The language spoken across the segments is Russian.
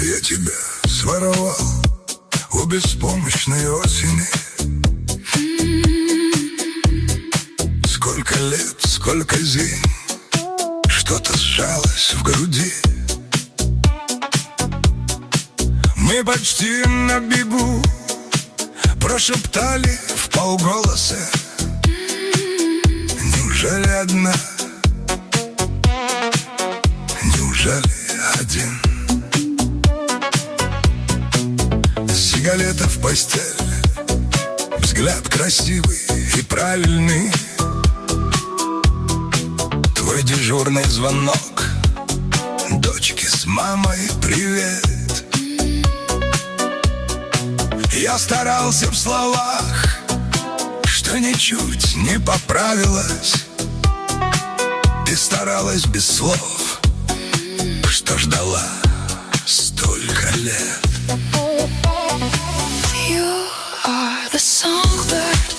Я тебя своровал у беспомощной осени. Сколько лет, сколько зим, что-то сжалось в груди. Мы почти на бегу прошептали вполголоса: неужели одна? Неужели один? Сигарета в постель, взгляд красивый и правильный, твой дежурный звонок, дочке с мамой привет. Я старался в словах, что ничуть не поправилась. Ты старалась без слов, что ждала столько лет. You are the songbird,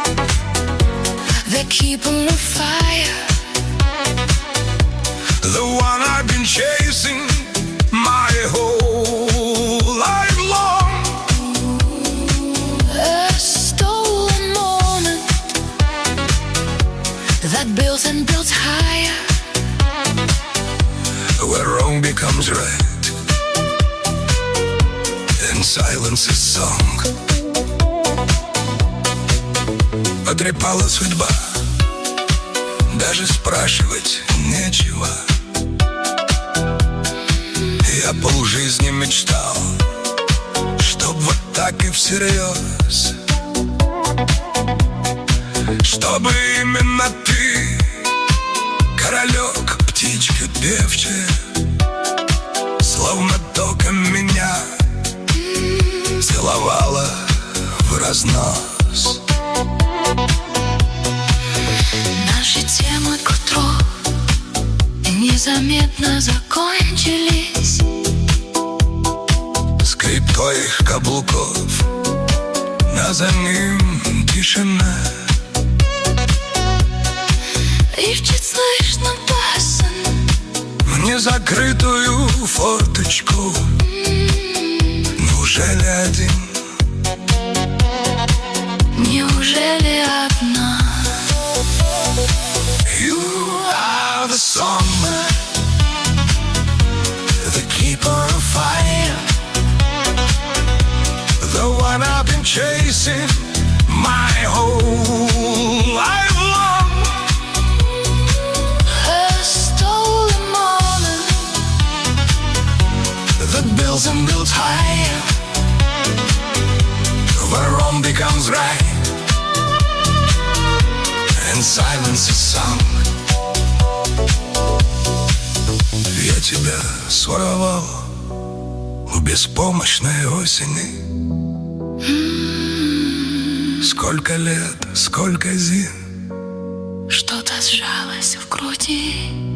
the keeper of fire, the one I've been chasing my whole life long. a stolen moment that builds and builds higher, Where wrong becomes right and silence is song. Потрепала судьба, даже спрашивать нечего. Я полжизни мечтал, чтоб вот так и всерьез, чтобы именно ты, королек, птичка певчая, словно током меня целовала в разнос. Наши темы к утру незаметно закончились. Скрип твоих каблуков, а за ним тишина. И чуть слышно басом В незакрытую форточку. Неужели один? неужели одна? You are the songbird, the keeper of fire, the one I've been chasing my whole life long. A stolen moment That builds and builds higher, where wrong becomes right and silence is sung. Я тебя своровал у беспомощной осени. Сколько лет, сколько зим, что-то сжалось в груди.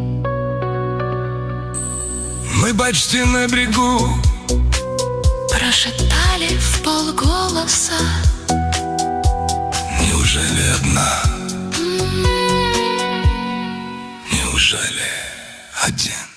мы почти на берегу. Прошептали вполголоса: Неужели одна? Неужели один?